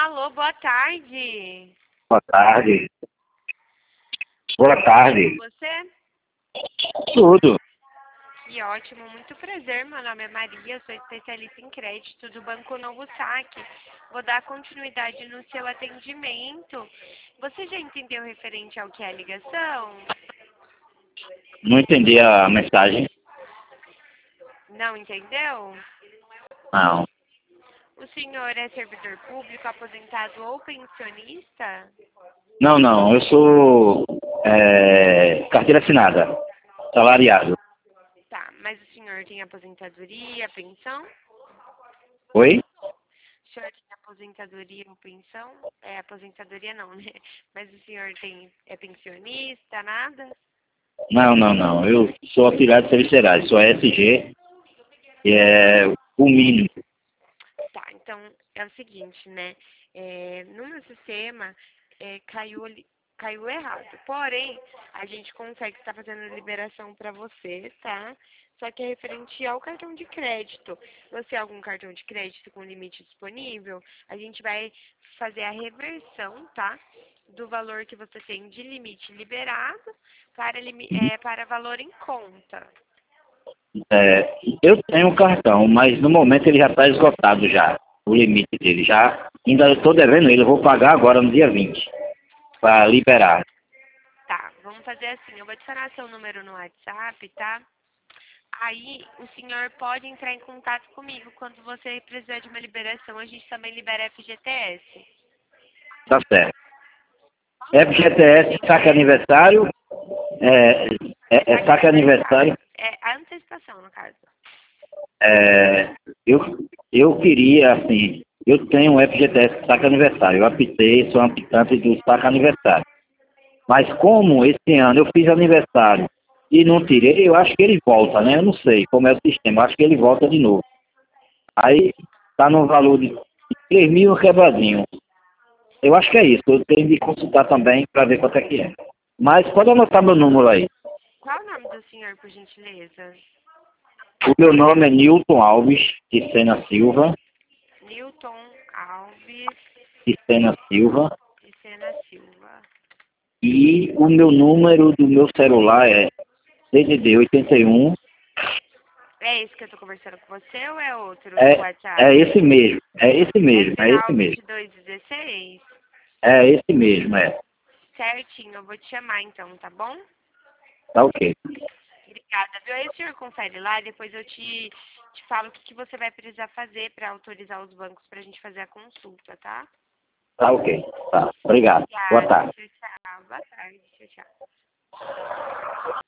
Alô, boa tarde. Boa tarde. Boa tarde. Você? Tudo. Que ótimo, muito prazer. Meu nome é Maria, sou especialista em crédito do Banco Novo Saque. Vou dar continuidade no seu atendimento. Você já entendeu referente ao que é a ligação? Não entendi a mensagem. Não entendeu? Não. O senhor é servidor público, aposentado ou pensionista? Não, não. Eu sou carteira assinada. Salariado. Tá, mas o senhor tem aposentadoria, pensão? Oi? O senhor tem aposentadoria ou pensão? Aposentadoria não, né? Mas o senhor é pensionista, nada? Não, não, não. Eu sou auxiliar de serviços gerais. Sou SG, que é o mínimo. Tá, então é o seguinte, né? No meu sistema caiu errado. Porém, a gente consegue estar fazendo liberação para você, tá? Só que é referente ao cartão de crédito. Você tem algum cartão de crédito com limite disponível? A gente vai fazer a reversão, tá? Do valor que você tem de limite liberado para valor em conta. Eu tenho um cartão, mas no momento ele já está esgotado já. O limite dele já. Ainda estou devendo ele. Eu vou pagar agora no dia 20 para liberar. Tá, vamos fazer assim. Eu vou adicionar seu número no WhatsApp, tá? Aí o senhor pode entrar em contato comigo quando você precisar de uma liberação. A gente também libera FGTS. Tá certo. Qual o número que você FGTS, tem saque direito? aniversário. Saque aniversário. É a antecipação, no caso. É, eu, eu queria, assim, eu tenho um FGTS saque aniversário. Eu apitei, sou um apitante do saque aniversário. Mas como esse ano eu fiz aniversário e não tirei, eu acho que ele volta, né? Eu não sei como é o sistema, eu acho que ele volta de novo. Aí tá no valor de 3 mil quebradinho. Eu acho que é isso. Eu tenho de consultar também para ver quanto é que é. Mas pode anotar meu número aí. Qual o nome do senhor, por gentileza? O meu nome é Nilton Alves de Sena Silva. Newton Alves De Sena Silva. de Sena Silva. E o meu número do meu celular é DDD 81. É esse que eu tô conversando com você ou é outro do É WhatsApp? esse mesmo. É esse É mesmo. É esse final mesmo. 2216? É esse mesmo, é. Certinho, eu vou te chamar então, tá bom? Tá ok. Obrigada, viu? Aí o senhor confere lá, depois eu te falo o que você vai precisar fazer para autorizar os bancos para a gente fazer a consulta, tá? Tá ok. Tá. Obrigado. Boa Obrigada, tarde. tchau, tchau. Boa tarde, tchau, tchau.